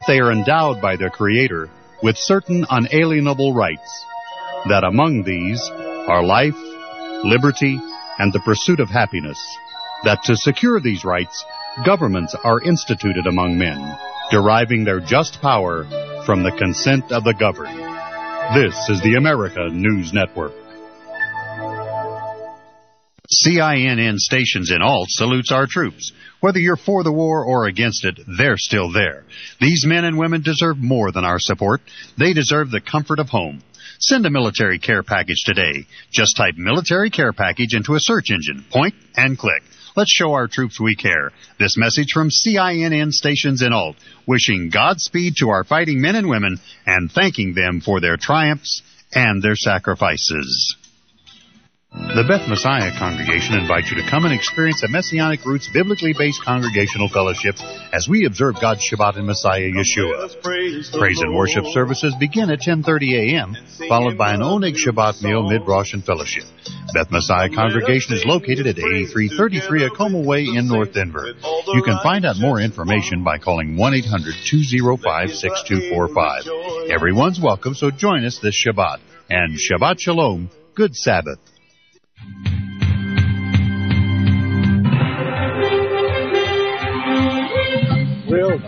they are endowed by their Creator with certain unalienable rights, that among these are life, liberty, and the pursuit of happiness, that to secure these rights, governments are instituted among men, deriving their just power from the consent of the governed. This is the America News Network. CINN Stations in Alt salutes our troops. Whether you're for the war or against it, they're still there. These men and women deserve more than our support. They deserve the comfort of home. Send a military care package today. Just type military care package into a search engine. Point and click. Let's show our troops we care. This message from CINN Stations in Alt, wishing Godspeed to our fighting men and women and thanking them for their triumphs and their sacrifices. The Beth Messiah Congregation invites you to come and experience a Messianic Roots biblically based congregational fellowship as we observe God's Shabbat in Messiah Yeshua. Praise and worship services begin at 10:30 a.m., followed by an Oneg Shabbat meal, mid-Rosh, and fellowship. Beth Messiah Congregation is located at 8333 Acoma Way in North Denver. You can find out more information by calling 1-800-205-6245. Everyone's welcome, so join us this Shabbat. And Shabbat Shalom, good Sabbath. Well,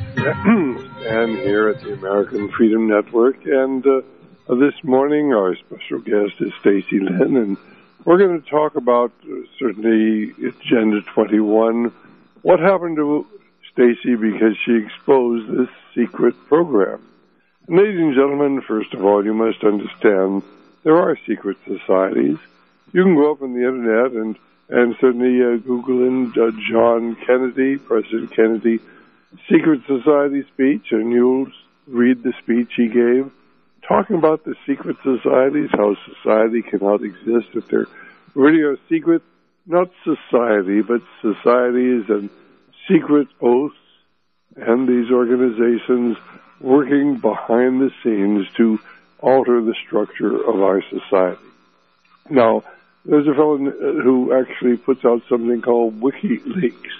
and here at the American Freedom Network, and this morning our special guest is Stacy Lynn, and we're going to talk about certainly Agenda 21. What happened to Stacy because she exposed this secret program? Ladies and gentlemen, first of all, you must understand there are secret societies. You can go up on the internet and certainly Google in John Kennedy, President Kennedy, Secret Society speech, and you'll read the speech he gave, talking about the secret societies, how society cannot exist if there really are secret, not society, but societies and secret oaths, and these organizations working behind the scenes to alter the structure of our society. Now, there's a fellow who actually puts out something called WikiLeaks,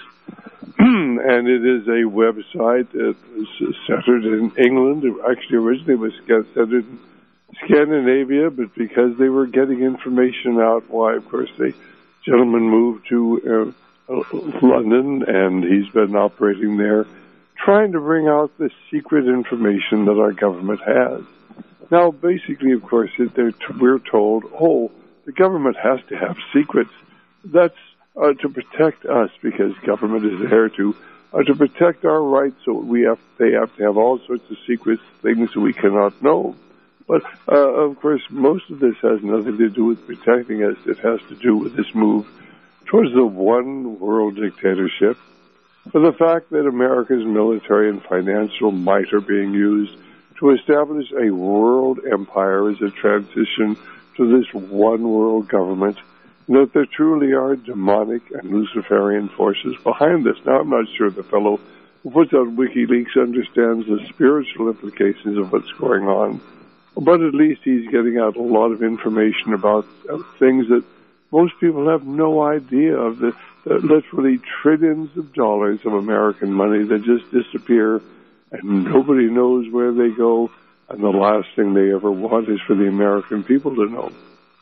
and it is a website that was centered in England. It actually originally was centered in Scandinavia, but because they were getting information out, why, of course, the gentleman moved to London, and he's been operating there, trying to bring out the secret information that our government has. Now, basically, of course, we're told, the government has to have secrets. That's to protect us, because government is there to protect our rights. So they have to have all sorts of secret things that we cannot know. But of course, most of this has nothing to do with protecting us. It has to do with this move towards the one world dictatorship, for the fact that America's military and financial might are being used to establish a world empire as a transition to this one world government, that there truly are demonic and Luciferian forces behind this. Now, I'm not sure the fellow who puts out WikiLeaks understands the spiritual implications of what's going on, but at least he's getting out a lot of information about things that most people have no idea of, the literally trillions of dollars of American money that just disappear and nobody knows where they go, and the last thing they ever want is for the American people to know.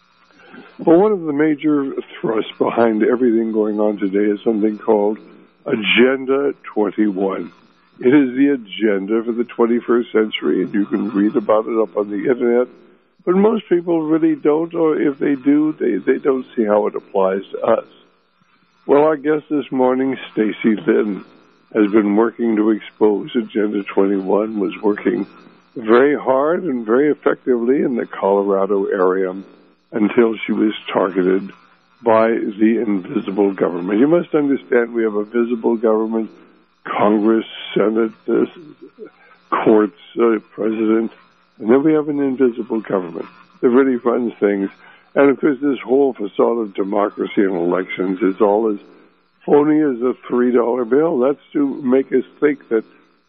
Well, one of the major thrusts behind everything going on today is something called Agenda 21. It is the agenda for the 21st century, and you can read about it up on the internet. But most people really don't, or if they do, they don't see how it applies to us. Well, our guest this morning, Stacy Lynn, has been working to expose Agenda 21, was working very hard and very effectively in the Colorado area until she was targeted by the invisible government. You must understand we have a visible government, Congress, Senate, courts, president, and then we have an invisible government that really runs things. And of course, this whole facade of democracy and elections is all as phony as a $3 bill. That's to make us think that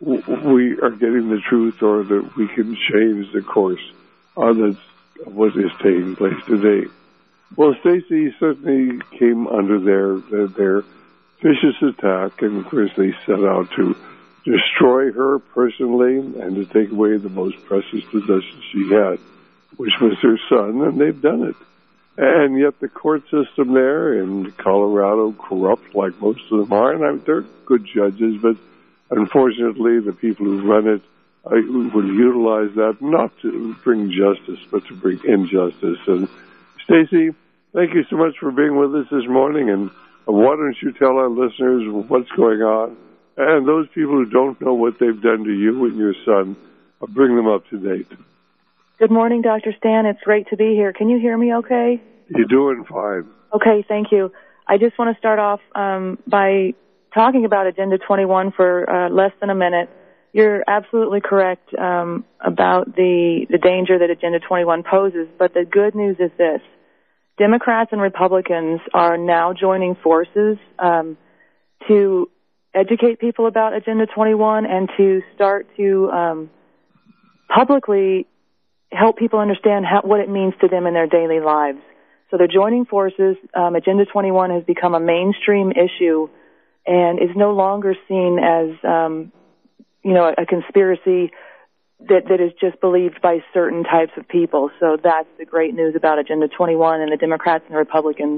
we are getting the truth, or that we can change the course. That's what is taking place today. Well, Stacy certainly came under their vicious attack, and of course they set out to destroy her personally and to take away the most precious possession she had, which was her son, and they've done it. And yet the court system there in Colorado corrupt like most of them are, and they're good judges, but unfortunately the people who run it will utilize that not to bring justice, but to bring injustice. And Stacy, thank you so much for being with us this morning, and why don't you tell our listeners what's going on, and those people who don't know what they've done to you and your son, bring them up to date. Good morning, Dr. Stan. It's great to be here. Can you hear me okay? You're doing fine. Okay, thank you. I just want to start off by talking about Agenda 21 for less than a minute. You're absolutely correct about the danger that Agenda 21 poses, but the good news is this. Democrats and Republicans are now joining forces to educate people about Agenda 21 and to start to publicly help people understand what it means to them in their daily lives. So they're joining forces. Agenda 21 has become a mainstream issue and is no longer seen as, a conspiracy that is just believed by certain types of people. So that's the great news about Agenda 21 and the Democrats and the Republicans.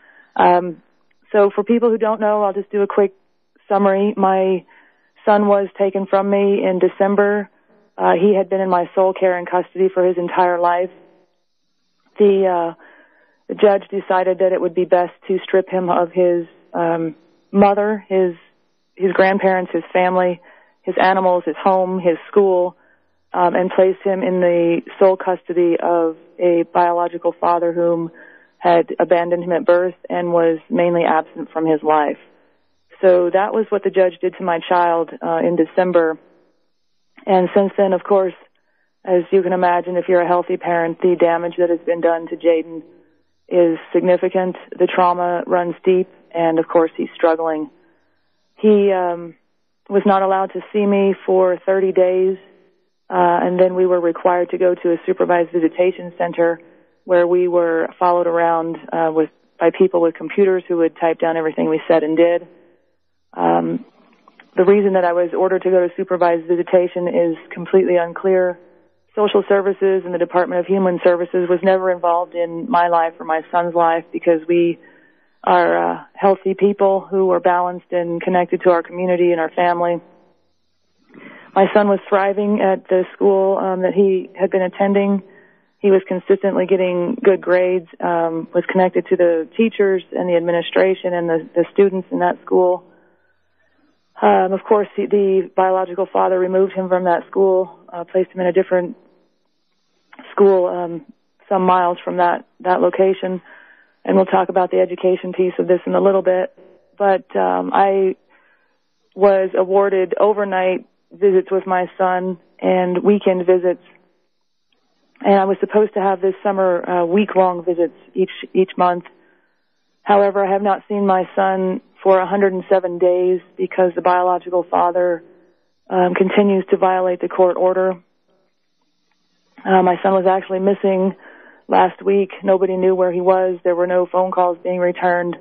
So for people who don't know, I'll just do a quick summary. My son was taken from me in December. He had been in my sole care and custody for his entire life. The judge decided that it would be best to strip him of his mother, his grandparents, his family, his animals, his home, his school, and place him in the sole custody of a biological father whom had abandoned him at birth and was mainly absent from his life. So that was what the judge did to my child in December. And since then, of course, as you can imagine, if you're a healthy parent, the damage that has been done to Jaden is significant. The trauma runs deep, and of course, he's struggling. He was not allowed to see me for 30 days, and then we were required to go to a supervised visitation center where we were followed around by people with computers who would type down everything we said and did. The reason that I was ordered to go to supervised visitation is completely unclear. Social Services and the Department of Human Services was never involved in my life or my son's life because we are healthy people who are balanced and connected to our community and our family. My son was thriving at the school that he had been attending. He was consistently getting good grades, was connected to the teachers and the administration and the students in that school. Of course, the biological father removed him from that school, placed him in a different school some miles from that location. And we'll talk about the education piece of this in a little bit. But I was awarded overnight visits with my son and weekend visits. And I was supposed to have this summer week-long visits each month. However, I have not seen my son for 107 days because the biological father continues to violate the court order. My son was actually missing last week. Nobody knew where he was. There were no phone calls being returned.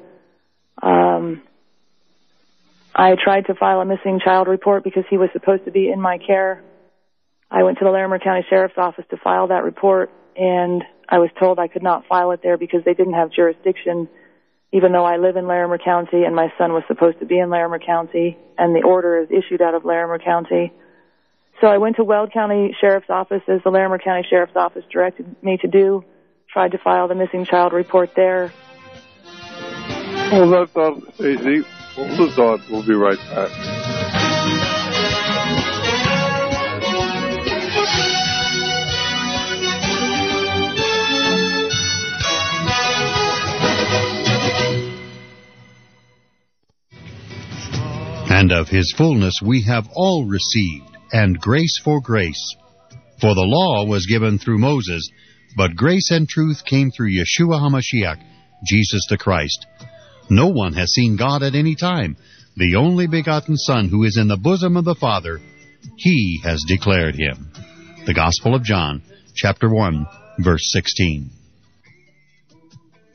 I tried to file a missing child report because he was supposed to be in my care. I went to the Larimer County Sheriff's Office to file that report, and I was told I could not file it there because they didn't have jurisdiction, even though I live in Larimer County and my son was supposed to be in Larimer County, and the order is issued out of Larimer County. So I went to Weld County Sheriff's Office, as the Larimer County Sheriff's Office directed me to do, tried to file the missing child report there. Hold that thought, Stacey. Hold the thought. We'll be right back. And of his fullness we have all received, and grace for grace. For the law was given through Moses, but grace and truth came through Yeshua HaMashiach, Jesus the Christ. No one has seen God at any time. The only begotten Son who is in the bosom of the Father, He has declared Him. The Gospel of John, chapter 1, verse 16.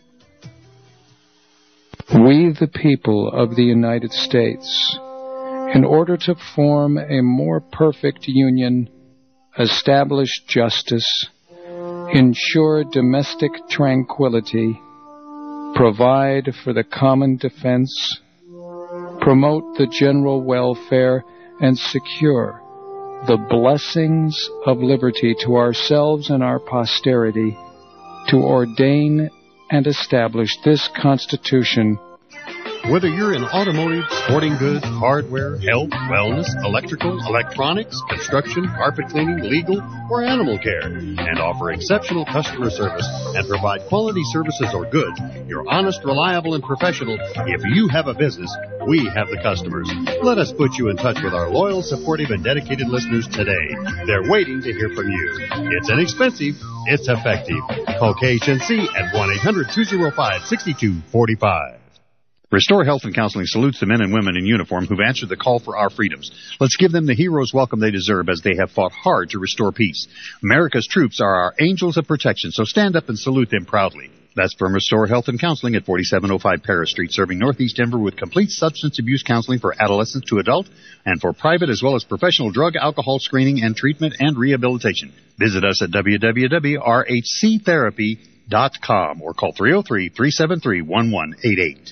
We, the people of the United States, in order to form a more perfect union, establish justice, ensure domestic tranquility, provide for the common defense, promote the general welfare, and secure the blessings of liberty to ourselves and our posterity, to ordain and establish this Constitution. Whether you're in automotive, sporting goods, hardware, health, wellness, electrical, electronics, construction, carpet cleaning, legal, or animal care, and offer exceptional customer service and provide quality services or goods, you're honest, reliable, and professional. If you have a business, we have the customers. Let us put you in touch with our loyal, supportive, and dedicated listeners today. They're waiting to hear from you. It's inexpensive. It's effective. Call KHNC at 1-800-205-6245. Restore Health and Counseling salutes the men and women in uniform who've answered the call for our freedoms. Let's give them the hero's welcome they deserve as they have fought hard to restore peace. America's troops are our angels of protection, so stand up and salute them proudly. That's from Restore Health and Counseling at 4705 Paris Street, serving Northeast Denver with complete substance abuse counseling for adolescents to adult and for private as well as professional drug, alcohol screening and treatment and rehabilitation. Visit us at www.rhctherapy.com or call 303-373-1188.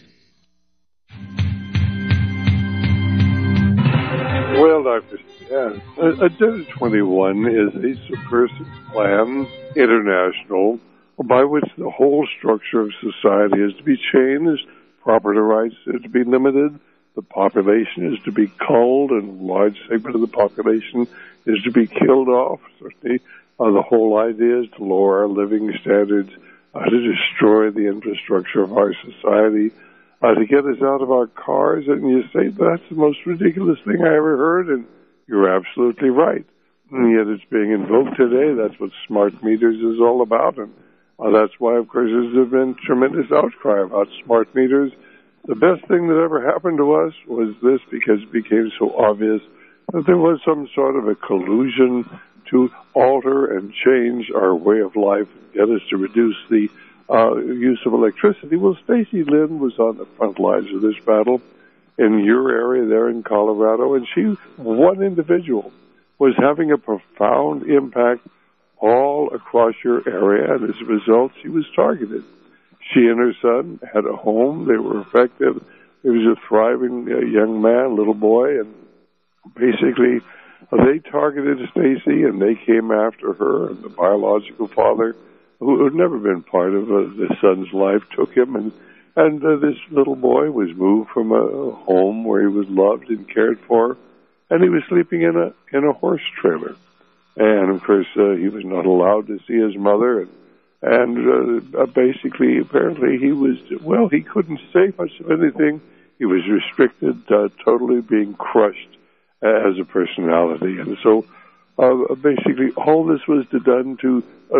Well, Dr. Stan, Agenda 21 is a subversive plan, international, by which the whole structure of society is to be changed, property rights are to be limited, the population is to be culled, and a large segment of the population is to be killed off. Certainly, the whole idea is to lower our living standards, to destroy the infrastructure of our society, to get us out of our cars. And you say, that's the most ridiculous thing I ever heard, and you're absolutely right. And yet it's being invoked today. That's what smart meters is all about, and that's why, of course, there's been tremendous outcry about smart meters. The best thing that ever happened to us was this, because it became so obvious that there was some sort of a collusion to alter and change our way of life and get us to reduce the use of electricity. Well, Stacy Lynn was on the front lines of this battle in your area there in Colorado, and she, one individual, was having a profound impact all across your area, and as a result, she was targeted. She and her son had a home. They were affected. He was a thriving young man, little boy, and basically they targeted Stacy, and they came after her, and the biological father, who had never been part of the son's life, took him, and this little boy was moved from a home where he was loved and cared for, and he was sleeping in a horse trailer. And, of course, he was not allowed to see his mother, and basically, apparently, he couldn't say much of anything. He was restricted, totally being crushed as a personality. And so, basically, all this was done to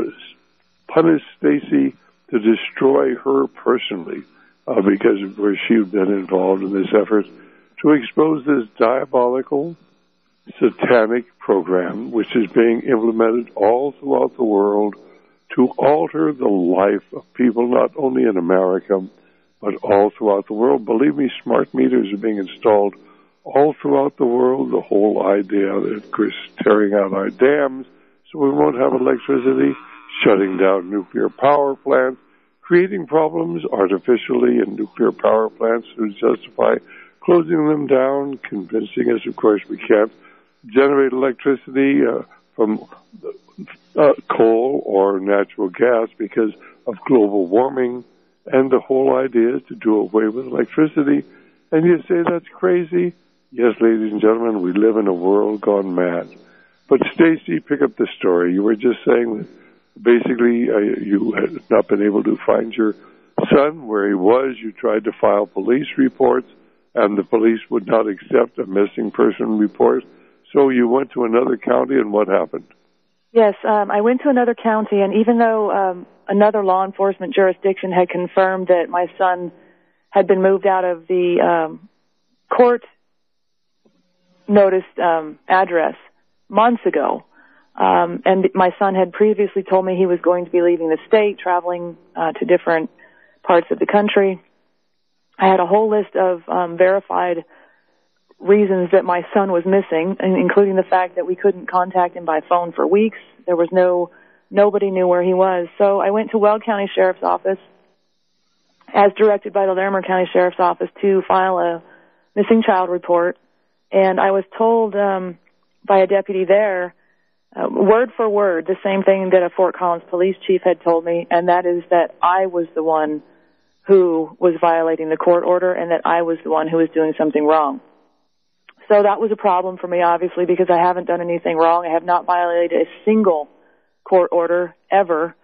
punish Stacy, to destroy her personally, because of where she had been involved in this effort to expose this diabolical, satanic program, which is being implemented all throughout the world to alter the life of people, not only in America, but all throughout the world. Believe me, smart meters are being installed all throughout the world. The whole idea that, of course, tearing out our dams so we won't have electricity, shutting down nuclear power plants, creating problems artificially in nuclear power plants to justify closing them down, convincing us, of course, we can't generate electricity from coal or natural gas because of global warming, and the whole idea is to do away with electricity. And you say that's crazy? Yes, ladies and gentlemen, we live in a world gone mad. But Stacy, pick up the story. You were just saying that basically you had not been able to find your son where he was. You tried to file police reports, and the police would not accept a missing person report. So you went to another county, and what happened? Yes, I went to another county, and even though another law enforcement jurisdiction had confirmed that my son had been moved out of the court noticed address months ago, and my son had previously told me he was going to be leaving the state, traveling to different parts of the country, I had a whole list of verified reasons that my son was missing, including the fact that we couldn't contact him by phone for weeks. There was nobody knew where he was. So I went to Weld County Sheriff's Office, as directed by the Larimer County Sheriff's Office, to file a missing child report. And I was told by a deputy there, word for word, the same thing that a Fort Collins police chief had told me, and that is that I was the one who was violating the court order and that I was the one who was doing something wrong. So that was a problem for me, obviously, because I haven't done anything wrong. I have not violated a single court order ever.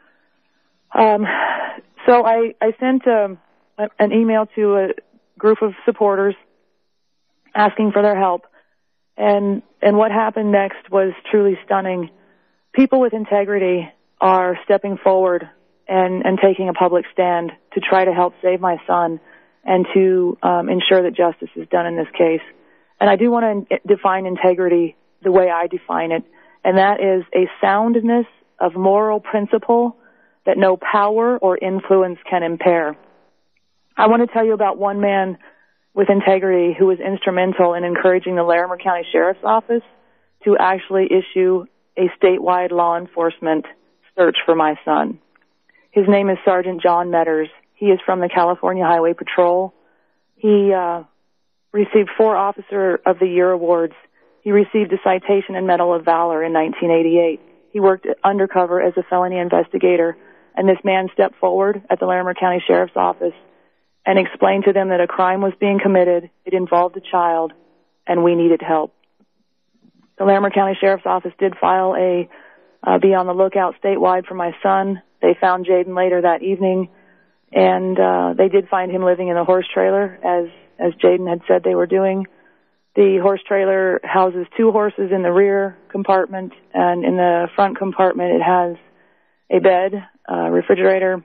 So I sent an email to a group of supporters asking for their help. And what happened next was truly stunning. People with integrity are stepping forward and taking a public stand to try to help save my son and to ensure that justice is done in this case. And I do want to define integrity the way I define it, and that is a soundness of moral principle that no power or influence can impair. I want to tell you about one man with integrity who was instrumental in encouraging the Larimer County Sheriff's Office to actually issue a statewide law enforcement search for my son. His name is Sergeant John Metters. He is from the California Highway Patrol. He received 4 Officer of the Year awards. He received a citation and Medal of Valor in 1988. He worked undercover as a felony investigator, and this man stepped forward at the Larimer County Sheriff's Office and explained to them that a crime was being committed, it involved a child, and we needed help. The Larimer County Sheriff's Office did file a be on the lookout statewide for my son. They found Jaden later that evening, and they did find him living in a horse trailer, as Jaden had said they were doing. The horse trailer houses 2 horses in the rear compartment, and in the front compartment it has a bed, refrigerator,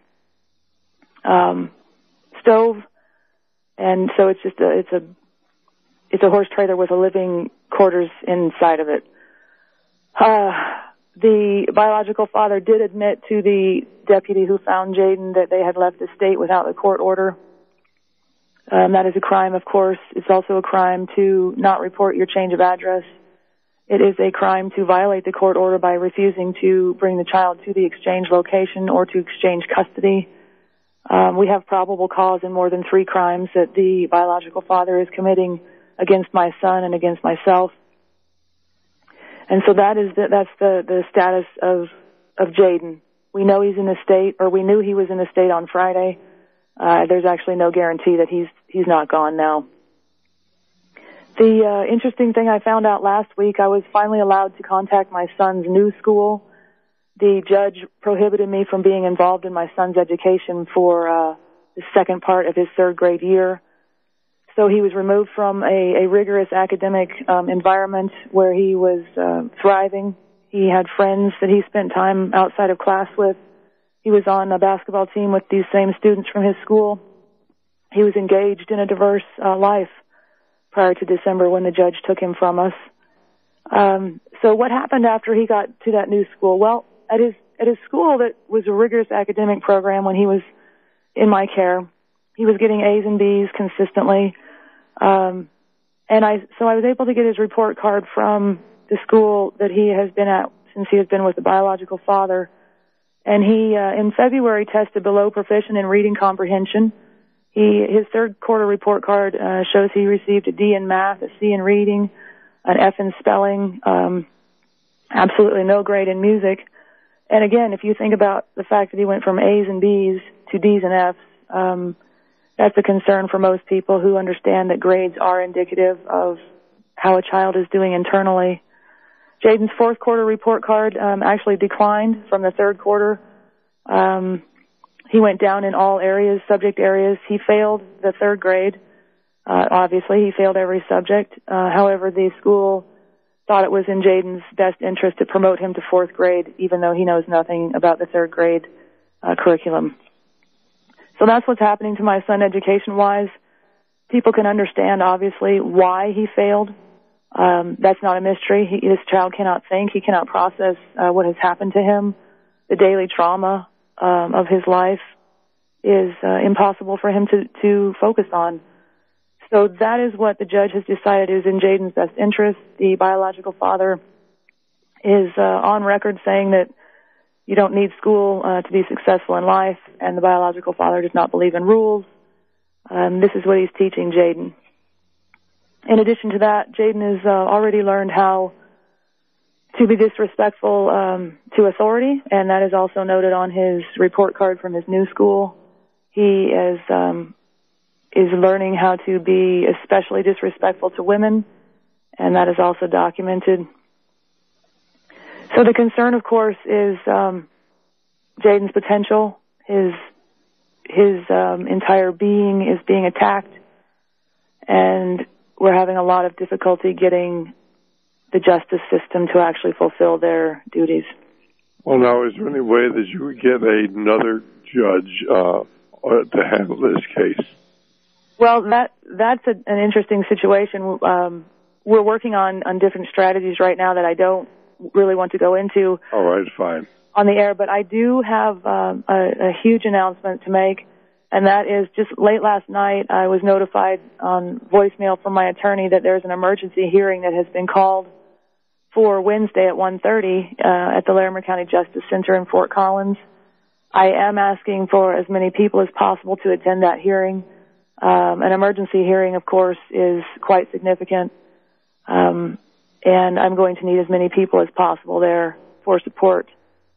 stove, and so it's just it's a horse trailer with a living quarters inside of it. The biological father did admit to the deputy who found Jaden that they had left the state without a court order. That is a crime, of course. It's also a crime to not report your change of address. It is a crime to violate the court order by refusing to bring the child to the exchange location or to exchange custody. We have probable cause in more than 3 crimes that the biological father is committing against my son and against myself. And so that's the status of Jaden. We know he's in the state, or we knew he was in the state on Friday. There's actually no guarantee that he's not gone now. The interesting thing I found out last week, I was finally allowed to contact my son's new school. The judge prohibited me from being involved in my son's education for the second part of his 3rd grade year. So he was removed from a rigorous academic environment where he was thriving. He had friends that he spent time outside of class with. He was on a basketball team with these same students from his school. He was engaged in a diverse life prior to December when the judge took him from us. So what happened after he got to that new school? Well, at his school that was a rigorous academic program when he was in my care, he was getting A's and B's consistently. And I was able to get his report card from the school that he has been at since he has been with the biological father. And he, in February, tested below proficient in reading comprehension. His 3rd quarter report card shows he received a D in math, a C in reading, an F in spelling, absolutely no grade in music. And again, if you think about the fact that he went from A's and B's to D's and F's, that's a concern for most people who understand that grades are indicative of how a child is doing internally. Jaden's 4th quarter report card actually declined from the 3rd quarter. He went down in all areas, subject areas. He failed the 3rd grade. Obviously, he failed every subject. However, the school thought it was in Jaden's best interest to promote him to 4th grade, even though he knows nothing about the 3rd grade curriculum. So that's what's happening to my son education-wise. People can understand, obviously, why he failed. That's not a mystery. This child cannot think. He cannot process what has happened to him. The daily trauma of his life is impossible for him to focus on. So that is what the judge has decided is in Jaden's best interest. The biological father is on record saying that you don't need school to be successful in life, and the biological father does not believe in rules. This is what he's teaching Jaden. In addition to that, Jaden has already learned how to be disrespectful to authority, and that is also noted on his report card from his new school. He is learning how to be especially disrespectful to women, and that is also documented. So the concern, of course, is Jaden's potential. His entire being is being attacked, and we're having a lot of difficulty getting the justice system to actually fulfill their duties. Well, now, is there any way that you would get another judge to handle this case? Well, that's an interesting situation. We're working on different strategies right now that I don't really want to go into. All right, fine. On the air, but I do have a huge announcement to make, and that is just late last night I was notified on voicemail from my attorney that there's an emergency hearing that has been called for Wednesday at 1:30 at the Larimer County Justice Center in Fort Collins. I am asking for as many people as possible to attend that hearing. An emergency hearing, of course, is quite significant, and I'm going to need as many people as possible there for support.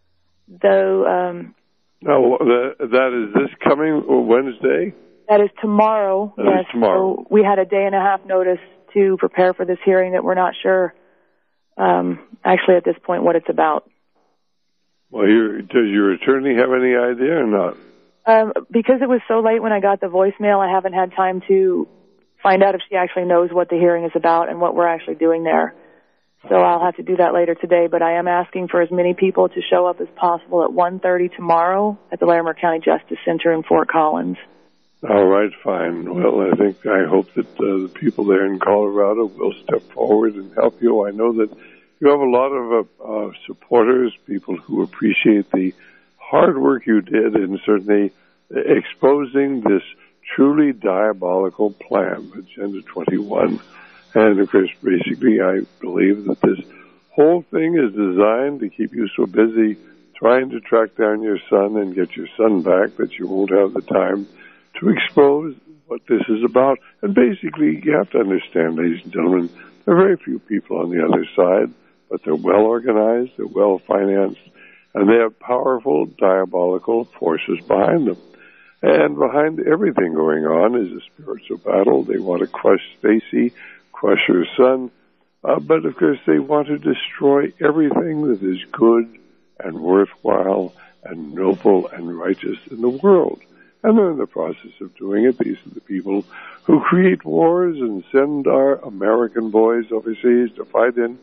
Though, now, that is this coming Wednesday? That is tomorrow. That is tomorrow. So we had a day and a half notice to prepare for this hearing that we're not sure, actually at this point, what it's about. Well, does your attorney have any idea or not? Because it was so late when I got the voicemail, I haven't had time to find out if she actually knows what the hearing is about and what we're actually doing there. So I'll have to do that later today, but I am asking for as many people to show up as possible at 1:30 tomorrow at the Larimer County Justice Center in Fort Collins. All right, fine. Well, I hope that the people there in Colorado will step forward and help you. I know that you have a lot of supporters, people who appreciate the hard work you did in certainly exposing this truly diabolical plan, Agenda 21. And, of course, basically, I believe that this whole thing is designed to keep you so busy trying to track down your son and get your son back that you won't have the time to expose what this is about. And basically, you have to understand, ladies and gentlemen, there are very few people on the other side, but they're well organized, they're well financed, and they have powerful, diabolical forces behind them. And behind everything going on is a spiritual battle. They want to crush Stacy, crush her son, but of course they want to destroy everything that is good and worthwhile and noble and righteous in the world. And they're in the process of doing it. These are the people who create wars and send our American boys overseas to fight in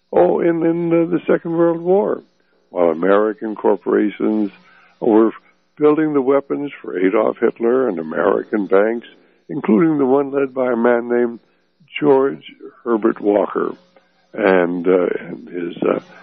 the Second World War, while American corporations were building the weapons for Adolf Hitler and American banks, including the one led by a man named George Herbert Walker and his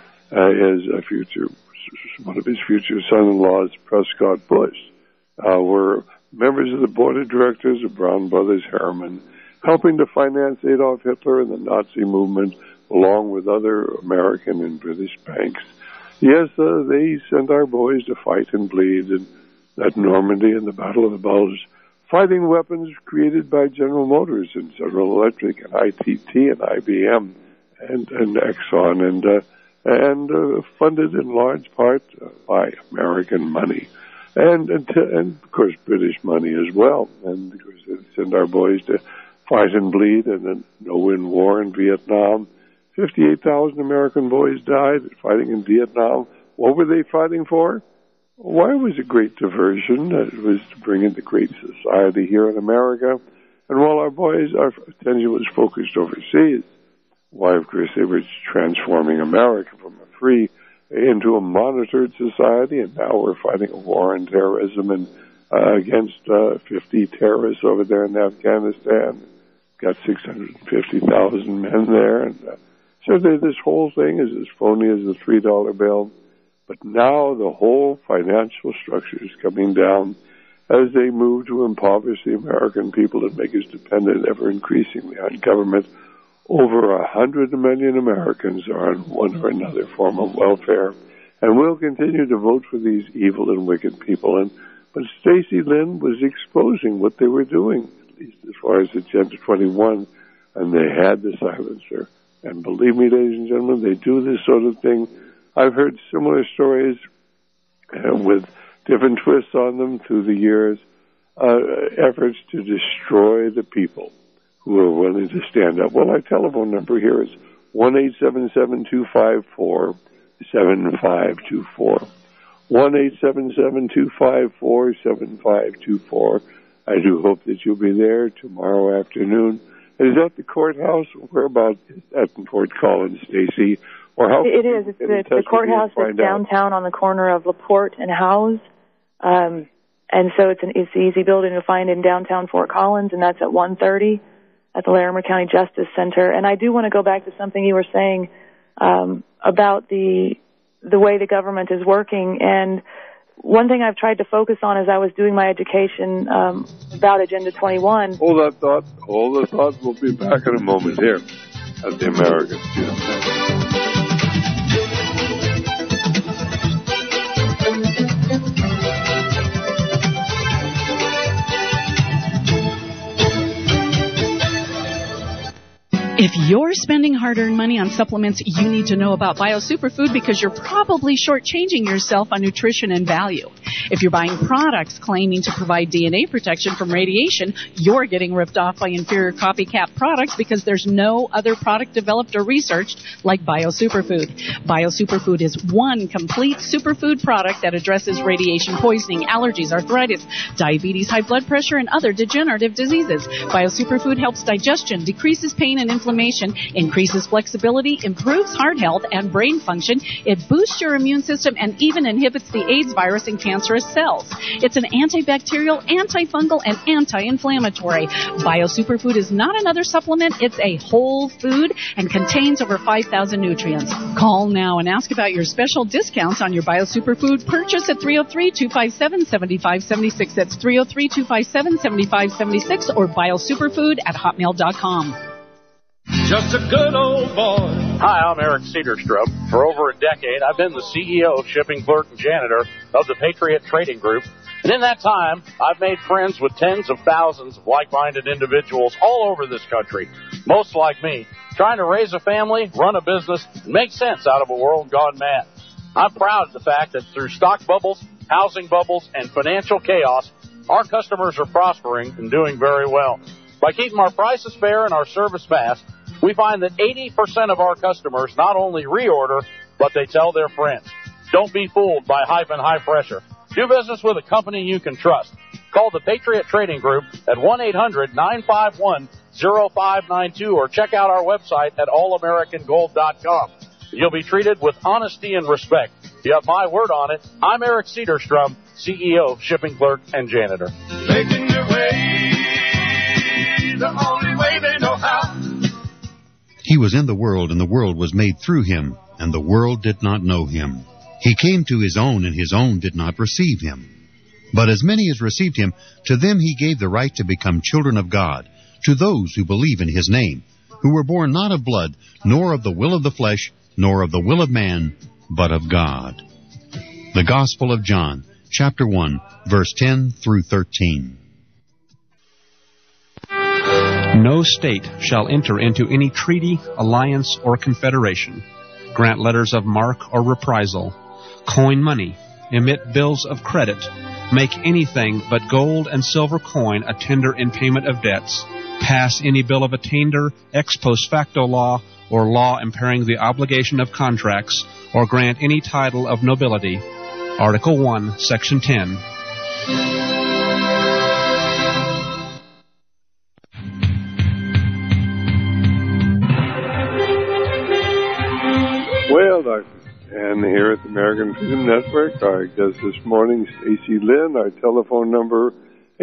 future, one of his future son-in-laws, Prescott Bush, were members of the board of directors of Brown Brothers Harriman, helping to finance Adolf Hitler and the Nazi movement, along with other American and British banks. Yes, they sent our boys to fight and bleed at Normandy and the Battle of the Bulge, fighting weapons created by General Motors and General Electric and ITT and IBM and Exxon and funded in large part by American money and of course British money as well. And of course they send our boys to fight and bleed and then no-win war in Vietnam. 58,000 American boys died fighting in Vietnam. What were they fighting for? Why was a great diversion? It was to bring in the Great Society here in America. And while our attention was focused overseas, why, of course, they were transforming America from a free into a monitored society, and now we're fighting a war on terrorism and against 50 terrorists over there in Afghanistan. Got 650,000 men there, and so this whole thing is as phony as a $3 bill. But now the whole financial structure is coming down, as they move to impoverish the American people and make us dependent ever increasingly on government. Over 100 million Americans are on one or another form of welfare, and will continue to vote for these evil and wicked people. But Stacey Lynn was exposing what they were doing, at least as far as Agenda 21, and they had the silencer. And believe me, ladies and gentlemen, they do this sort of thing. I've heard similar stories with different twists on them through the years, efforts to destroy the people who are willing to stand up. Well, our telephone number here is 1-877-254-7524. 1-877-254-7524. I do hope that you'll be there tomorrow afternoon. Is that the courthouse? Whereabouts is that in Fort Collins, Stacey? Or how? It is. It's the courthouse that's downtown on the corner of LaPorte and Howes. And so it's an easy building to find in downtown Fort Collins, and that's at 130 at the Larimer County Justice Center. And I do want to go back to something you were saying about the way the government is working. And one thing I've tried to focus on as I was doing my education about Agenda 21. Hold that thought. Hold the thought. We'll be back in a moment here at the American Freedom Network. If you're spending hard-earned money on supplements, you need to know about BioSuperfood because you're probably shortchanging yourself on nutrition and value. If you're buying products claiming to provide DNA protection from radiation, you're getting ripped off by inferior copycat products because there's no other product developed or researched like BioSuperfood. BioSuperfood is one complete superfood product that addresses radiation poisoning, allergies, arthritis, diabetes, high blood pressure, and other degenerative diseases. BioSuperfood helps digestion, decreases pain and inflammation, increases flexibility, improves heart health and brain function. It boosts your immune system and even inhibits the AIDS virus in cancerous cells. It's an antibacterial, antifungal, and anti-inflammatory. BioSuperfood is not another supplement. It's a whole food and contains over 5,000 nutrients. Call now and ask about your special discounts on your BioSuperfood purchase at 303-257-7576. That's 303-257-7576 or biosuperfood@hotmail.com. Just a good old boy. Hi, I'm Eric Cedarstrom. For over a decade, I've been the CEO, shipping clerk, and janitor of the Patriot Trading Group. And in that time, I've made friends with tens of thousands of like-minded individuals all over this country, most like me, trying to raise a family, run a business, and make sense out of a world gone mad. I'm proud of the fact that through stock bubbles, housing bubbles, and financial chaos, our customers are prospering and doing very well. By keeping our prices fair and our service fast, we find that 80% of our customers not only reorder, but they tell their friends. Don't be fooled by hype and high pressure. Do business with a company you can trust. Call the Patriot Trading Group at 1-800-951-0592 or check out our website at allamericangold.com. You'll be treated with honesty and respect. You have my word on it. I'm Eric Cedarstrom, CEO, shipping clerk, and janitor. Making your way the only way they know how. He was in the world, and the world was made through him, and the world did not know him. He came to his own, and his own did not receive him. But as many as received him, to them he gave the right to become children of God, to those who believe in his name, who were born not of blood, nor of the will of the flesh, nor of the will of man, but of God. The Gospel of John, chapter 1, verse 10 through 13. No state shall enter into any treaty, alliance, or confederation, grant letters of marque or reprisal, coin money, emit bills of credit, make anything but gold and silver coin a tender in payment of debts, pass any bill of attainder, ex post facto law, or law impairing the obligation of contracts, or grant any title of nobility. Article 1, Section 10. Well, and here at the American Freedom Network, our guest this morning, Stacey Lynn. Our telephone number,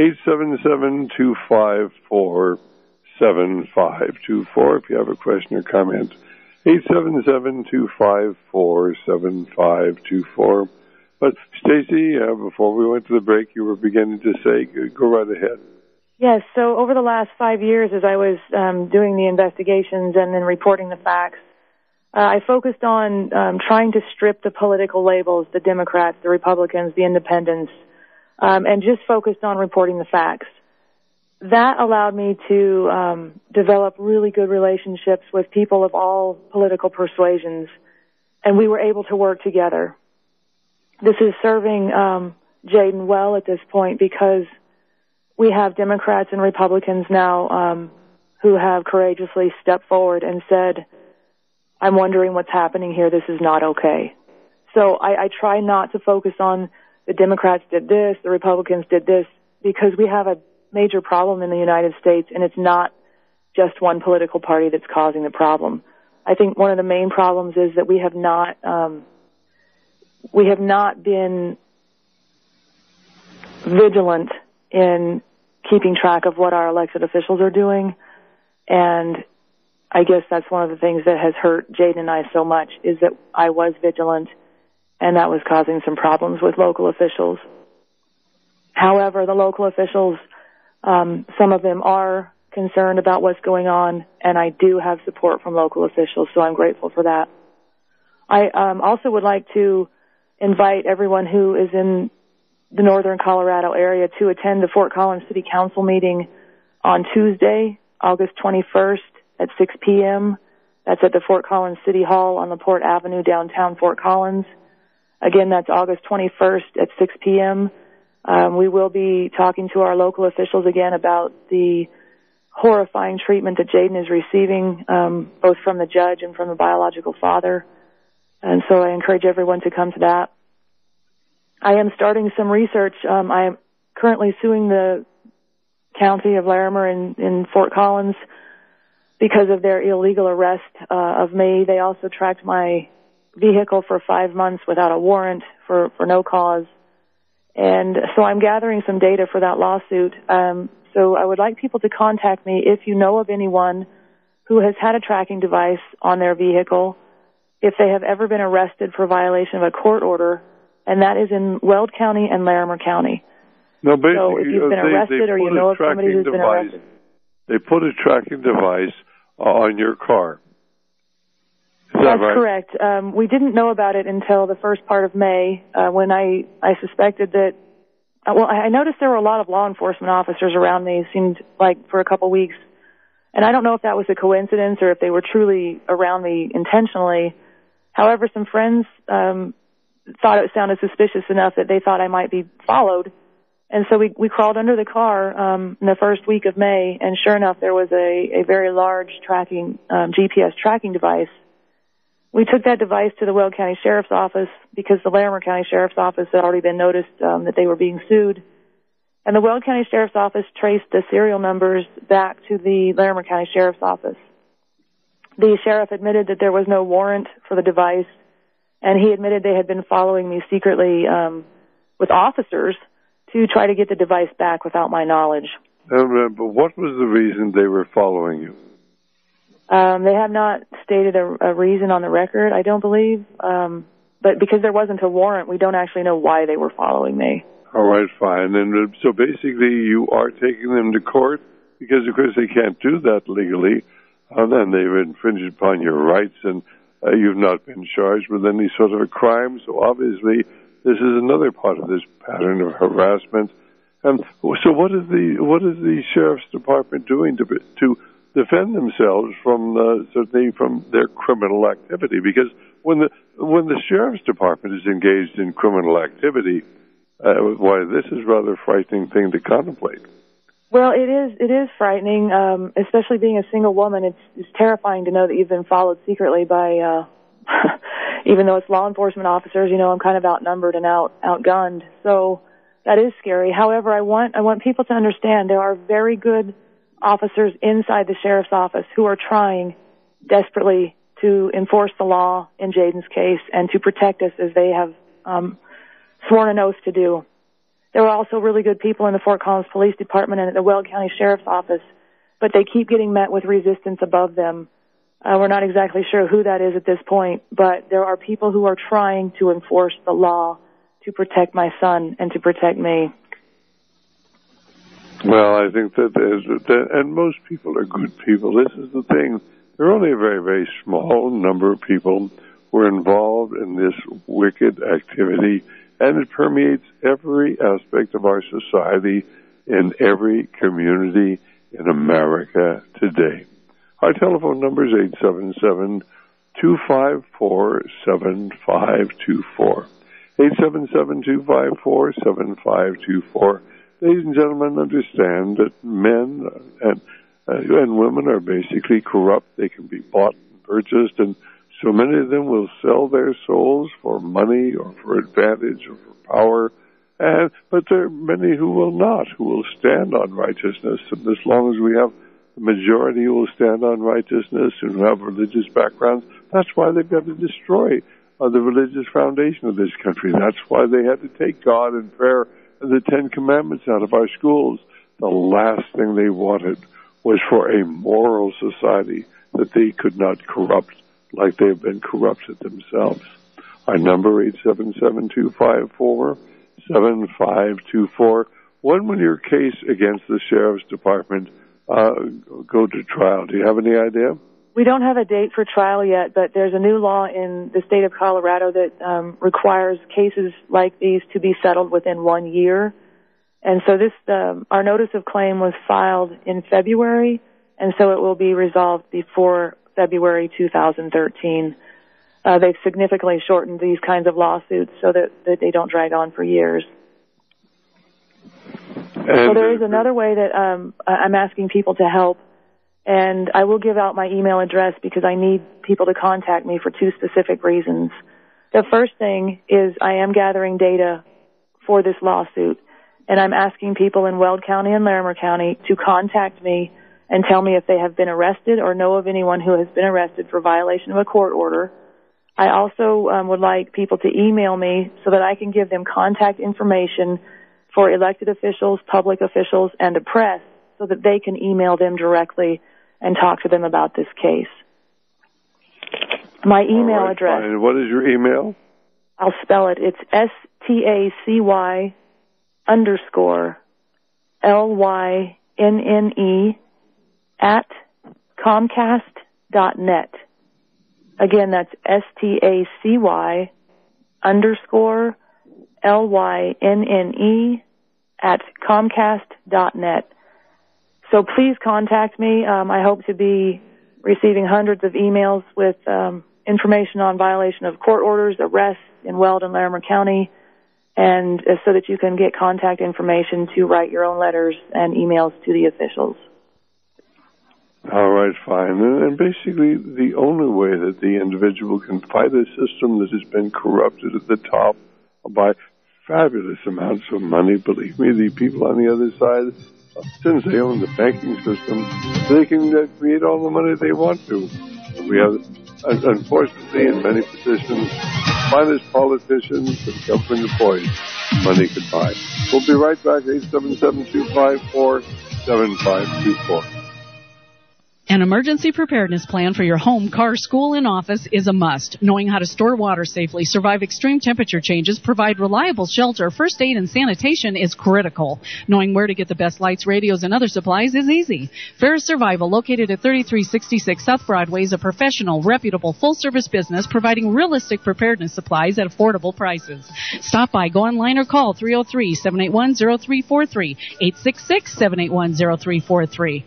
877-254-7524. If you have a question or comment, 877-254-7524. But Stacy, before we went to the break, you were beginning to say, go right ahead. Yes, so over the last 5 years, as I was doing the investigations and then reporting the facts, I focused on trying to strip the political labels, the Democrats, the Republicans, the Independents, and just focused on reporting the facts. That allowed me to develop really good relationships with people of all political persuasions, and we were able to work together. This is serving Jaden well at this point because we have Democrats and Republicans now who have courageously stepped forward and said, I'm wondering what's happening here. This is not okay. So I try not to focus on the Democrats did this, the Republicans did this, because we have a major problem in the United States, and it's not just one political party that's causing the problem. I think one of the main problems is that we have not been vigilant in keeping track of what our elected officials are doing, and I guess that's one of the things that has hurt Jaden and I so much, is that I was vigilant, and that was causing some problems with local officials. However, the local officials, some of them are concerned about what's going on, and I do have support from local officials, so I'm grateful for that. I also would like to invite everyone who is in the northern Colorado area to attend the Fort Collins City Council meeting on Tuesday, August 21st at 6 p.m. That's at the Fort Collins City Hall on LaPorte Avenue, downtown Fort Collins. Again, that's August 21st at 6 p.m. We will be talking to our local officials again about the horrifying treatment that Jaden is receiving, both from the judge and from the biological father. And so I encourage everyone to come to that. I am starting some research. I am currently suing the county of Larimer in Fort Collins because of their illegal arrest of me. They also tracked my vehicle for 5 months without a warrant for no cause. And so I'm gathering some data for that lawsuit. So I would like people to contact me if you know of anyone who has had a tracking device on their vehicle, if they have ever been arrested for violation of a court order, and that is in Weld County and Larimer County. No, basically, so if you've been arrested or you know of somebody who's been arrested. They put a tracking device on your car. Is that That's right? correct. We didn't know about it until the first part of May when I suspected that, I noticed there were a lot of law enforcement officers around me, it seemed like for a couple weeks. And I don't know if that was a coincidence or if they were truly around me intentionally. However, some friends thought it sounded suspicious enough that they thought I might be followed. And so we crawled under the car in the first week of May, and sure enough, there was a very large tracking GPS tracking device. We took that device to the Weld County Sheriff's Office because the Larimer County Sheriff's Office had already been noticed that they were being sued. And the Weld County Sheriff's Office traced the serial numbers back to the Larimer County Sheriff's Office. The sheriff admitted that there was no warrant for the device, and he admitted they had been following me secretly with officers to try to get the device back without my knowledge. But what was the reason they were following you? They have not stated a reason on the record, I don't believe. But because there wasn't a warrant, we don't actually know why they were following me. All right, fine. And so basically you are taking them to court because, of course, they can't do that legally. Then they've infringed upon your rights, and you've not been charged with any sort of a crime. So obviously this is another part of this pattern of harassment. So what is the sheriff's department doing to defend themselves from certainly from their criminal activity? Because when the sheriff's department is engaged in criminal activity, why, this is a rather frightening thing to contemplate. Well, it is frightening, especially being a single woman. It's terrifying to know that you've been followed secretly by, even though it's law enforcement officers. You know, I'm kind of outnumbered and outgunned, so that is scary. However, I want people to understand there are very good officers inside the sheriff's office who are trying desperately to enforce the law in Jaden's case and to protect us as they have sworn an oath to do. There are also really good people in the Fort Collins Police Department and at the Weld County Sheriff's Office, but they keep getting met with resistance above them. We're not exactly sure who that is at this point, but there are people who are trying to enforce the law to protect my son and to protect me. Well, I think that and most people are good people. This is the thing. There are only a very, very small number of people who are involved in this wicked activity, and it permeates every aspect of our society in every community in America today. Our telephone number is 877-254-7524. 877-254-7524. Ladies and gentlemen, understand that men and women are basically corrupt. They can be bought and purchased, and so many of them will sell their souls for money or for advantage or for power. But there are many who will not, who will stand on righteousness. And as long as we have the majority who will stand on righteousness and who have religious backgrounds, that's why they've got to destroy the religious foundation of this country. That's why they had to take God and prayer and the Ten Commandments out of our schools. The last thing they wanted was for a moral society that they could not corrupt like they've been corrupted themselves. Our number, 877-254-7524. When will your case against the Sheriff's Department go to trial? Do you have any idea? We don't have a date for trial yet, but there's a new law in the state of Colorado that requires cases like these to be settled within 1 year. And so our notice of claim was filed in February, and so it will be resolved before February 2013. They've significantly shortened these kinds of lawsuits so that they don't drag on for years. So there is another way that I'm asking people to help, and I will give out my email address because I need people to contact me for two specific reasons. The first thing is I am gathering data for this lawsuit, and I'm asking people in Weld County and Larimer County to contact me and tell me if they have been arrested or know of anyone who has been arrested for violation of a court order. I also would like people to email me so that I can give them contact information for elected officials, public officials, and the press so that they can email them directly and talk to them about this case. My email address. Fine. What is your email? I'll spell it. It's STACY_LYNNE@Comcast.net. Again, that's STACY_LYNNE@Comcast.net. So please contact me. I hope to be receiving hundreds of emails with information on violation of court orders, arrests in Weld and Larimer County, and so that you can get contact information to write your own letters and emails to the officials. All right, fine. And basically, the only way that the individual can fight a system that has been corrupted at the top by fabulous amounts of money, believe me, the people on the other side, since they own the banking system, they can create all the money they want to. We have, unfortunately, in many positions, finest politicians and government employees money can buy. We'll be right back, 877-254-7524. An emergency preparedness plan for your home, car, school, and office is a must. Knowing how to store water safely, survive extreme temperature changes, provide reliable shelter, first aid, and sanitation is critical. Knowing where to get the best lights, radios, and other supplies is easy. Ferris Survival, located at 3366 South Broadway, is a professional, reputable, full-service business providing realistic preparedness supplies at affordable prices. Stop by, go online, or call 303-781-0343, 866-781-0343.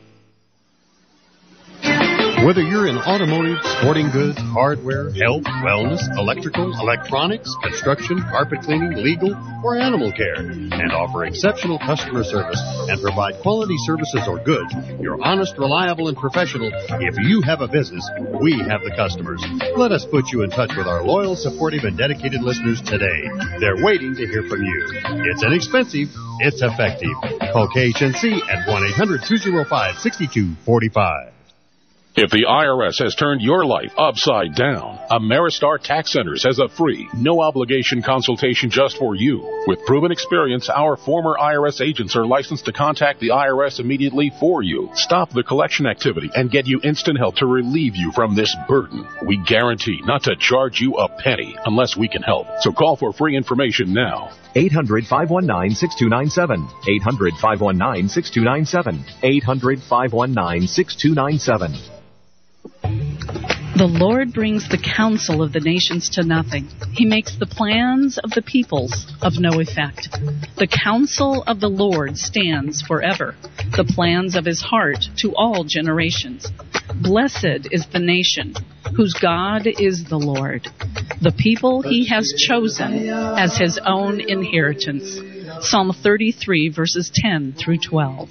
Whether you're in automotive, sporting goods, hardware, health, wellness, electrical, electronics, construction, carpet cleaning, legal, or animal care, and offer exceptional customer service and provide quality services or goods, you're honest, reliable, and professional. If you have a business, we have the customers. Let us put you in touch with our loyal, supportive, and dedicated listeners today. They're waiting to hear from you. It's inexpensive. It's effective. Call KHNC at 1-800-205-6245. If the IRS has turned your life upside down, Ameristar Tax Centers has a free, no-obligation consultation just for you. With proven experience, our former IRS agents are licensed to contact the IRS immediately for you, stop the collection activity, and get you instant help to relieve you from this burden. We guarantee not to charge you a penny unless we can help. So call for free information now. 800-519-6297. 800-519-6297. 800-519-6297. The Lord brings the counsel of the nations to nothing. He makes the plans of the peoples of no effect. The counsel of the Lord stands forever, the plans of his heart to all generations. Blessed is the nation whose God is the Lord, the people he has chosen as his own inheritance. Psalm 33, verses 10 through 12.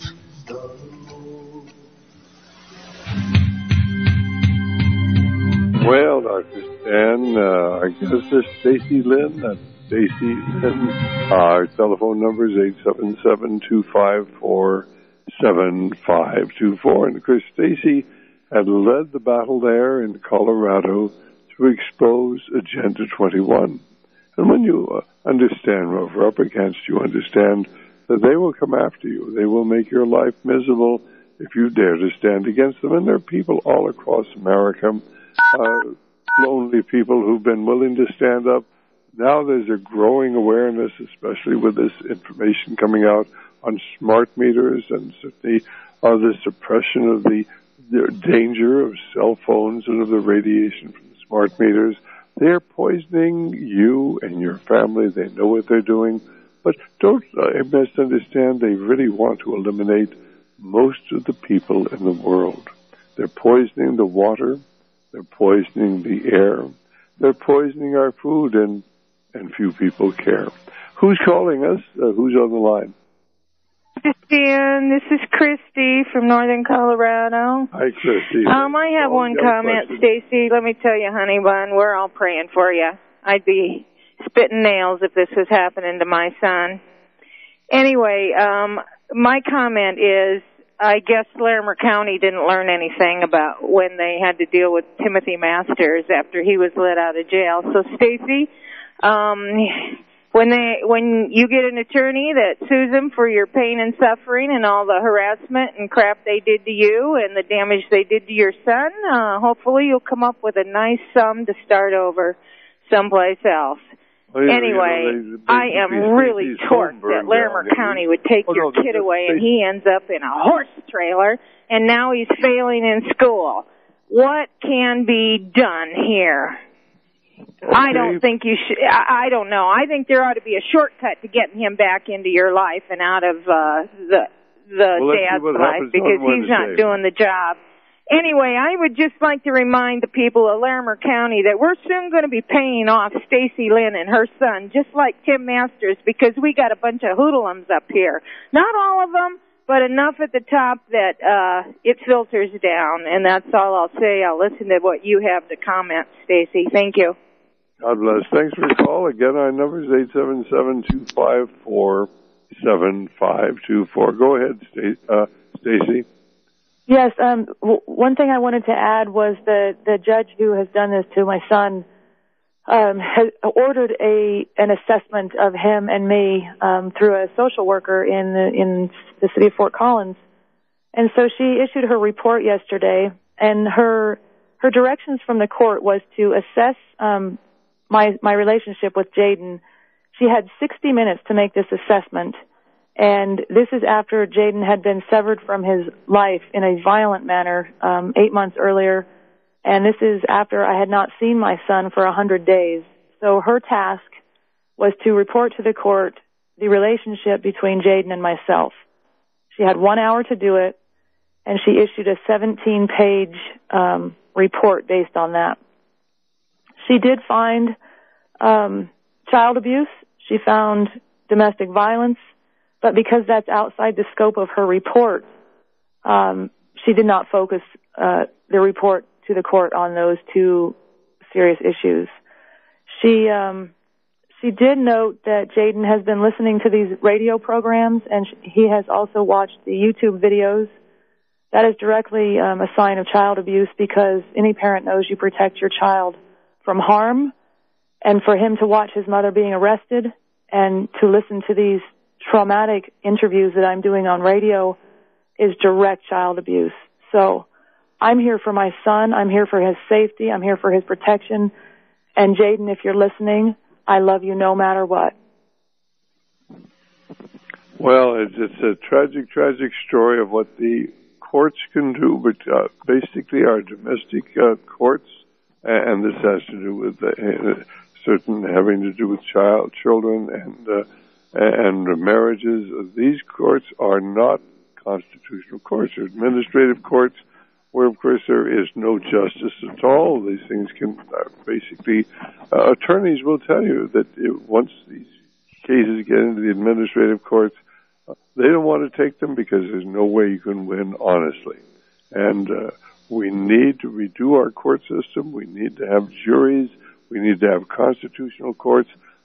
Well, Dr. Stan, our guest is Stacy Lynn. That's Stacy Lynn. Our telephone number is 877-254-7524. And, of course, Stacy had led the battle there in Colorado to expose Agenda 21. And when you understand what we're up against, you understand that they will come after you. They will make your life miserable if you dare to stand against them. And there are people all across America, lonely people who've been willing to stand up. Now there's a growing awareness, especially with this information coming out on smart meters and certainly the suppression of the danger of cell phones and of the radiation from the smart meters. They're poisoning you and your family. They know what they're doing. But don't misunderstand, they really want to eliminate most of the people in the world. They're poisoning the water. They're poisoning the air. They're poisoning our food, and few people care. Who's calling us? Who's on the line? Dan, this is Christy from Northern Colorado. Hi, Christy. I have one comment, Stacy. Let me tell you, honey bun, we're all praying for you. I'd be spitting nails if this was happening to my son. Anyway, my comment is, I guess Larimer County didn't learn anything about when they had to deal with Timothy Masters after he was let out of jail. So, Stacy, when you get an attorney that sues them for your pain and suffering and all the harassment and crap they did to you and the damage they did to your son, hopefully you'll come up with a nice sum to start over someplace else. Well, anyway, I am really torqued that Larimer County would take your kid away and he ends up in a horse trailer and now he's failing in school. What can be done here? Okay. I don't think you should. I don't know. I think there ought to be a shortcut to getting him back into your life and out of the dad's life because he's not doing the job. Anyway, I would just like to remind the people of Larimer County that we're soon going to be paying off Stacy Lynn and her son, just like Tim Masters, because we got a bunch of hoodlums up here. Not all of them, but enough at the top that it filters down. And that's all I'll say. I'll listen to what you have to comment, Stacy. Thank you. God bless. Thanks for the call. Again, our number is 877-254-7524. Go ahead, Stacy. Yes, one thing I wanted to add was the judge who has done this to my son has ordered an assessment of him and me through a social worker in the city of Fort Collins. And so she issued her report yesterday, and her directions from the court was to assess my relationship with Jaden. She had 60 minutes to make this assessment. And this is after Jaden had been severed from his life in a violent manner 8 months earlier. And this is after I had not seen my son for 100 days. So her task was to report to the court the relationship between Jaden and myself. She had 1 hour to do it, and she issued a 17-page report based on that. She did find child abuse. She found domestic violence. But because that's outside the scope of her report, she did not focus the report to the court on those two serious issues. She did note that Jaden has been listening to these radio programs, and he has also watched the YouTube videos that is directly a sign of child abuse, because any parent knows you protect your child from harm, and for him to watch his mother being arrested and to listen to these traumatic interviews that I'm doing on radio is direct child abuse. So I'm here for my son. I'm here for his safety. I'm here for his protection. And Jaden, if you're listening, I love you no matter what. Well, it's a tragic, tragic story of what the courts can do, but basically our domestic courts, and this has to do with certain having to do with children and marriages. These courts are not constitutional courts. They're administrative courts where, of course, there is no justice at all. These things can basically, attorneys will tell you that once these cases get into the administrative courts, they don't want to take them because there's no way you can win honestly. And we need to redo our court system. We need to have juries. We need to have constitutional courts,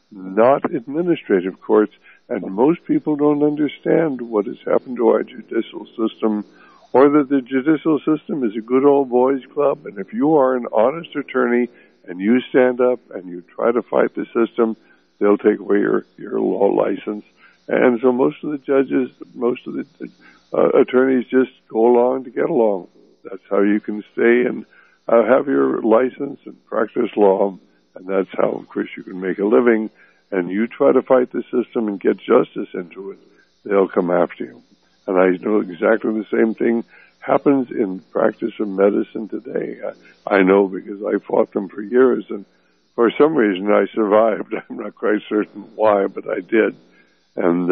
not administrative courts. And most people don't understand what has happened to our judicial system, or that the judicial system is a good old boys club. And if you are an honest attorney and you stand up and you try to fight the system, they'll take away your law license. And so most of the judges, most of the attorneys just go along to get along. That's how you can stay and have your license and practice law. And that's how, of course, you can make a living. And you try to fight the system and get justice into it, they'll come after you. And I know exactly the same thing happens in practice of medicine today. I know because I fought them for years, and for some reason I survived. I'm not quite certain why, but I did. And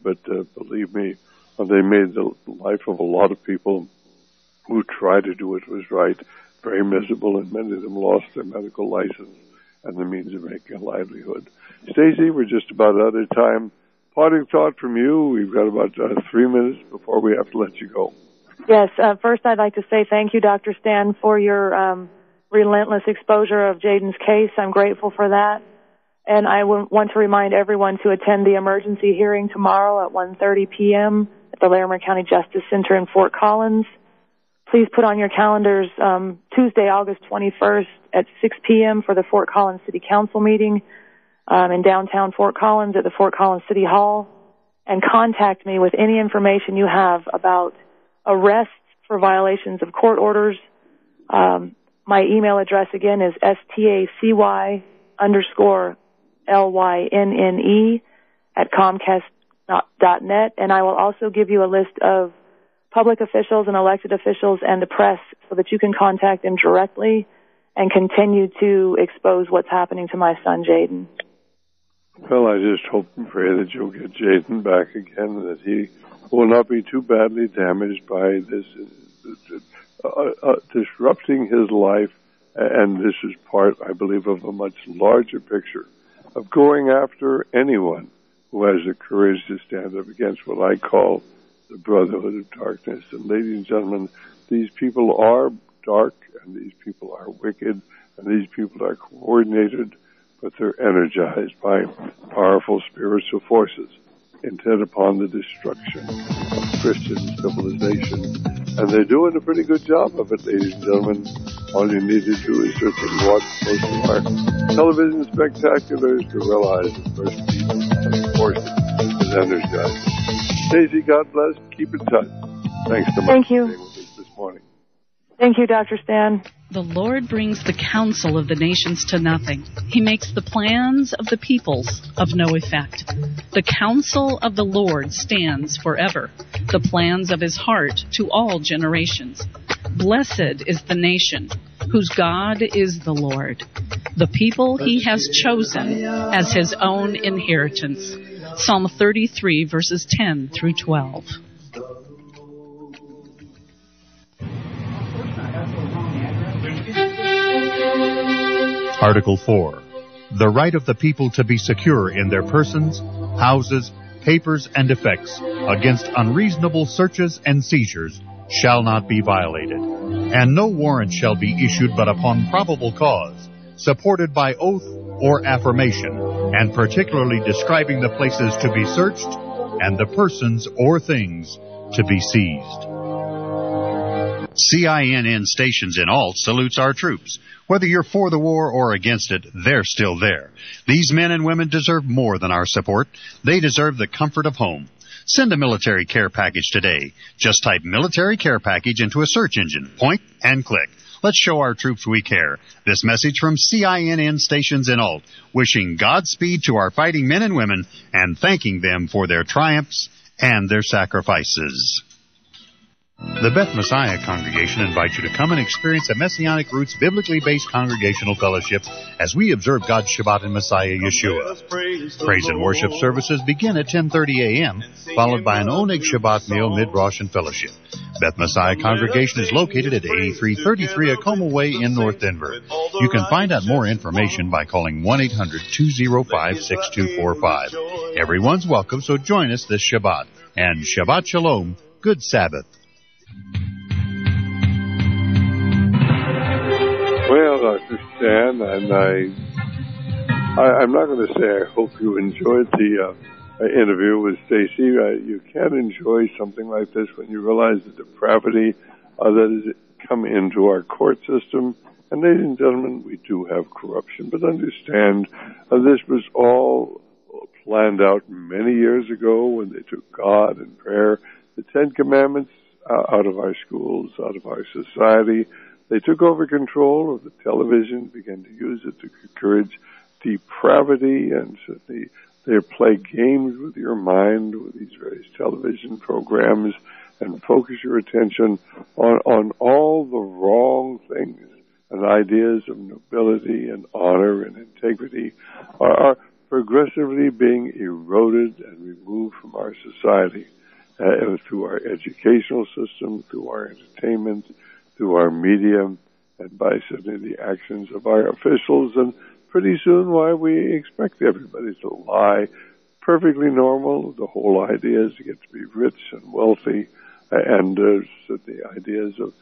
believe me, they made the life of a lot of people who tried to do what was right very miserable, and many of them lost their medical license and the means of making a livelihood. Stacey, we're just about out of time. Parting thought from you. We've got about 3 minutes before we have to let you go. Yes. First, I'd like to say thank you, Dr. Stan, for your relentless exposure of Jaden's case. I'm grateful for that. And I want to remind everyone to attend the emergency hearing tomorrow at 1:30 p.m. at the Larimer County Justice Center in Fort Collins. Please put on your calendars Tuesday, August 21st at 6 p.m. for the Fort Collins City Council meeting in downtown Fort Collins at the Fort Collins City Hall. And contact me with any information you have about arrests for violations of court orders. My email address again is stacy_LYNNE@comcast.net. And I will also give you a list of public officials and elected officials and the press so that you can contact them directly and continue to expose what's happening to my son, Jaden. Well, I just hope and pray that you'll get Jaden back again, and that he will not be too badly damaged by this disrupting his life. And this is part, I believe, of a much larger picture of going after anyone who has the courage to stand up against what I call the Brotherhood of Darkness. And ladies and gentlemen, these people are dark, and these people are wicked, and these people are coordinated, but they're energized by powerful spiritual forces intent upon the destruction of Christian civilization. And they're doing a pretty good job of it, ladies and gentlemen. All you need to do is certainly watch most of our television spectaculars to realize that First Force is energized. Stacey, God bless. Keep in touch. Thanks so much Thank you. for being with us this morning. Thank you, Dr. Stan. The Lord brings the counsel of the nations to nothing. He makes the plans of the peoples of no effect. The counsel of the Lord stands forever, the plans of his heart to all generations. Blessed is the nation whose God is the Lord, the people he has chosen as his own inheritance. Psalm 33, verses 10 through 12. Article 4. The right of the people to be secure in their persons, houses, papers, and effects against unreasonable searches and seizures shall not be violated, and no warrant shall be issued but upon probable cause, supported by oath or affirmation, and particularly describing the places to be searched and the persons or things to be seized. CINN Stations in Alt salutes our troops. Whether you're for the war or against it, they're still there. These men and women deserve more than our support. They deserve the comfort of home. Send a military care package today. Just type military care package into a search engine. Point and click. Let's show our troops we care. This message from CINN Stations in Alt, wishing Godspeed to our fighting men and women and thanking them for their triumphs and their sacrifices. The Beth Messiah Congregation invites you to come and experience a Messianic Roots biblically based congregational fellowship as we observe God's Shabbat in Messiah Yeshua. Praise and worship services begin at 10:30 a.m., followed by an Oneg Shabbat meal, mid-Rosh, and fellowship. Beth Messiah Congregation is located at 8333 Acoma Way in North Denver. You can find out more information by calling 1-800-205-6245. Everyone's welcome, so join us this Shabbat. And Shabbat Shalom, good Sabbath. Well, Dr. Stan, and I'm not going to say I hope you enjoyed the interview with Stacy. You can't enjoy something like this when you realize the depravity that has come into our court system. And ladies and gentlemen, we do have corruption, but understand this was all planned out many years ago when they took God and prayer, the Ten Commandments, out of our schools, out of our society. They took over control of the television, began to use it to encourage depravity, and certainly they play games with your mind with these various television programs and focus your attention on all the wrong things, and ideas of nobility and honor and integrity are progressively being eroded and removed from our society. Through our educational system, through our entertainment, through our media, and by certainly the actions of our officials, and pretty soon why we expect everybody to lie. Perfectly normal. The whole idea is to get to be rich and wealthy, and the ideas of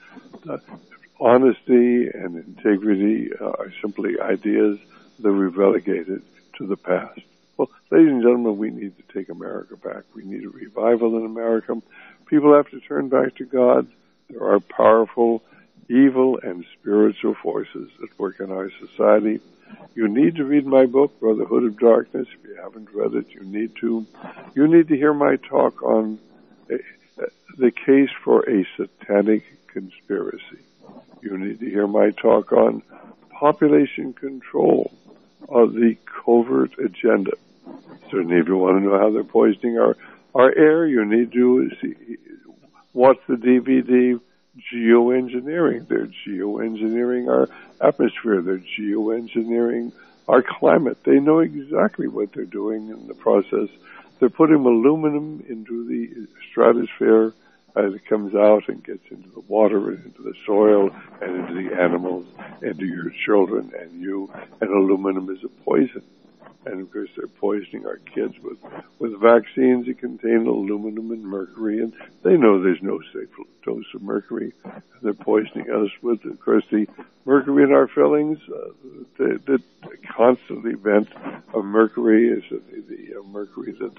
honesty and integrity are simply ideas that we've relegated to the past. Well, ladies and gentlemen, we need to take America back. We need a revival in America. People have to turn back to God. There are powerful, evil, and spiritual forces that work in our society. You need to read my book, Brotherhood of Darkness. If you haven't read it, you need to. You need to hear my talk on the case for a satanic conspiracy. You need to hear my talk on population control, the covert agenda. Certainly, if you want to know how they're poisoning our air, you need to watch the DVD Geoengineering. They're geoengineering our atmosphere. They're geoengineering our climate. They know exactly what they're doing in the process. They're putting aluminum into the stratosphere as it comes out and gets into the water and into the soil and into the animals, into your children and you. And aluminum is a poison. And of course, they're poisoning our kids with vaccines that contain aluminum and mercury, and they know there's no safe dose of mercury. They're poisoning us with, of course, the mercury in our fillings. The constantly vent of mercury is the mercury that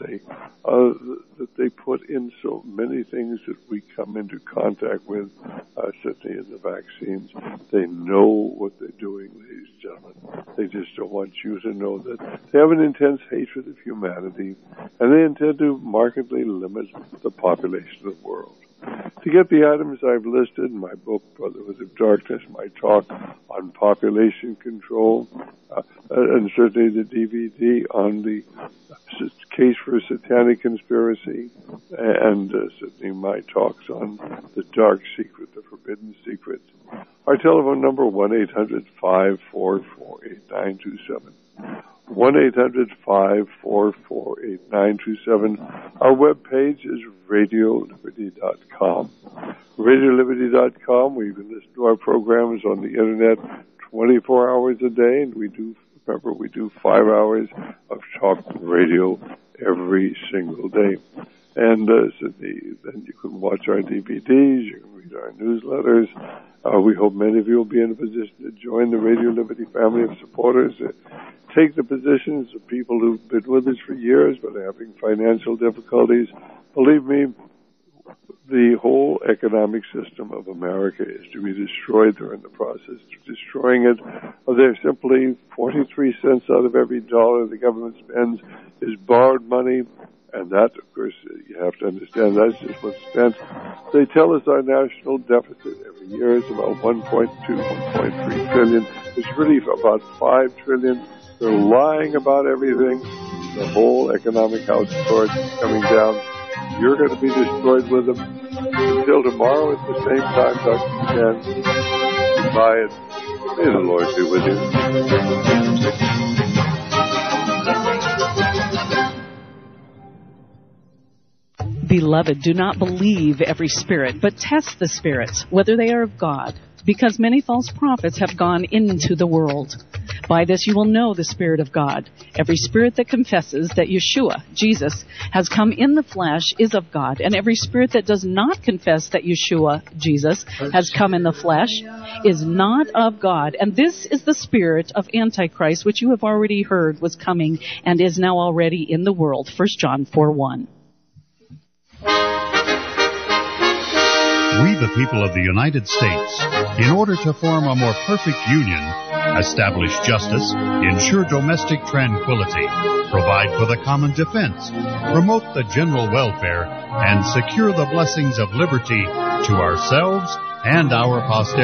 they put in so many things that we come into contact with, certainly in the vaccines. They know what they're doing, ladies and gentlemen. They just don't want you to know that they have an intense hatred of humanity, and they intend to markedly limit the population of the world. To get the items I've listed in my book, Brotherhood of Darkness, my talk on population control, and certainly the DVD on the case for satanic conspiracy, and certainly my talks on the dark secret, the forbidden secret. Our telephone number, 1-800-544-8927. 1-800-544-8927. Our webpage is RadioLiberty.com. RadioLiberty.com, where you can listen to our programs on the Internet 24 hours a day, and we do 5 hours of talk radio every single day. And then you can watch our DVDs, you can read our newsletters. We hope many of you will be in a position to join the Radio Liberty family of supporters. Take the positions of people who've been with us for years but are having financial difficulties. Believe me, the whole economic system of America is to be destroyed. They're in the process of destroying it. They're simply 43 cents out of every dollar the government spends is borrowed money. And that, of course, you have to understand, that's just what's spent. They tell us our national deficit every year is about 1.2, 1.3 trillion. It's really about 5 trillion. They're lying about everything. The whole economic house cards is coming down. You're going to be destroyed with them. Until tomorrow at the same time, Dr. Chan. Goodbye, and may the Lord be with you. Beloved, do not believe every spirit, but test the spirits, whether they are of God, because many false prophets have gone into the world. By this you will know the Spirit of God. Every spirit that confesses that Yeshua, Jesus, has come in the flesh is of God, and every spirit that does not confess that Yeshua, Jesus, has come in the flesh is not of God. And this is the spirit of Antichrist, which you have already heard was coming and is now already in the world. 1 John 4:1. We, the people of the United States, in order to form a more perfect union, establish justice, ensure domestic tranquility, provide for the common defense, promote the general welfare, and secure the blessings of liberty to ourselves and our posterity.